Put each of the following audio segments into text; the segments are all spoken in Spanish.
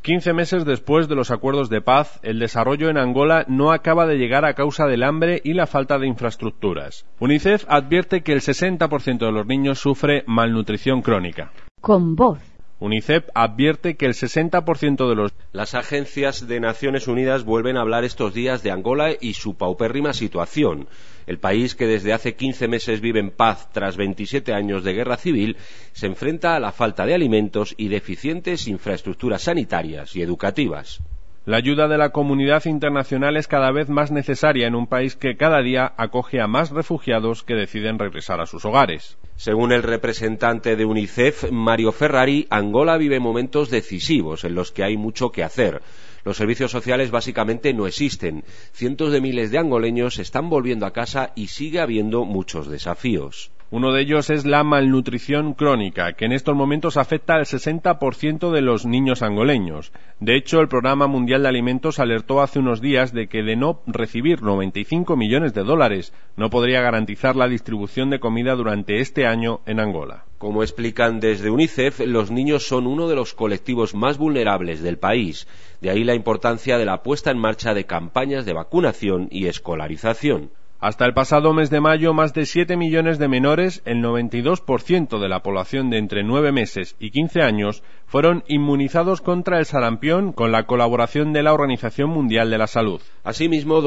15 meses después de los acuerdos de paz, el desarrollo en Angola no acaba de llegar a causa del hambre y la falta de infraestructuras. UNICEF advierte que el 60% de los niños sufre malnutrición crónica. Con voz. UNICEF advierte que el 60% de los... Las agencias de Naciones Unidas vuelven a hablar estos días de Angola y su paupérrima situación. El país, que desde hace 15 meses vive en paz tras 27 años de guerra civil, se enfrenta a la falta de alimentos y deficientes infraestructuras sanitarias y educativas. La ayuda de la comunidad internacional es cada vez más necesaria en un país que cada día acoge a más refugiados que deciden regresar a sus hogares. Según el representante de UNICEF, Mario Ferrari, Angola vive momentos decisivos en los que hay mucho que hacer. Los servicios sociales básicamente no existen. Cientos de miles de angoleños están volviendo a casa y sigue habiendo muchos desafíos. Uno de ellos es la malnutrición crónica, que en estos momentos afecta al 60% de los niños angoleños. De hecho, el Programa Mundial de Alimentos alertó hace unos días de que de no recibir 95 millones de dólares, no podría garantizar la distribución de comida durante este año en Angola. Como explican desde UNICEF, los niños son uno de los colectivos más vulnerables del país. De ahí la importancia de la puesta en marcha de campañas de vacunación y escolarización. Hasta el pasado mes de mayo, más de 7 millones de menores, el 92% de la población de entre 9 meses y 15 años, fueron inmunizados contra el sarampión con la colaboración de la Organización Mundial de la Salud. Asimismo,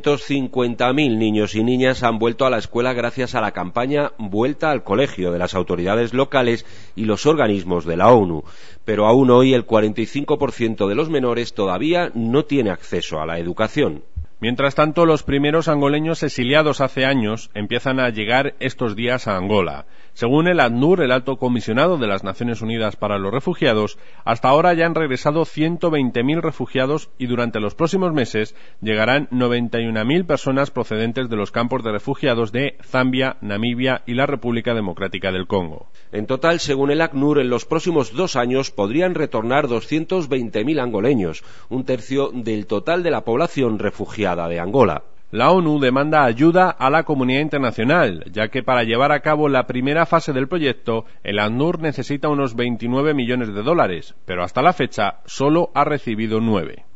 250.000 niños y niñas han vuelto a la escuela gracias a la campaña Vuelta al Colegio de las autoridades locales y los organismos de la ONU. Pero aún hoy el 45% de los menores todavía no tiene acceso a la educación. Mientras tanto, los primeros angoleños exiliados hace años empiezan a llegar estos días a Angola. Según el ACNUR, el Alto Comisionado de las Naciones Unidas para los Refugiados, hasta ahora ya han regresado 120.000 refugiados y durante los próximos meses llegarán 91.000 personas procedentes de los campos de refugiados de Zambia, Namibia y la República Democrática del Congo. En total, según el ACNUR, en los próximos 2 años podrían retornar 220.000 angoleños, un tercio del total de la población refugiada de Angola. La ONU demanda ayuda a la comunidad internacional, ya que para llevar a cabo la primera fase del proyecto, el ACNUR necesita unos 29 millones de dólares, pero hasta la fecha solo ha recibido 9.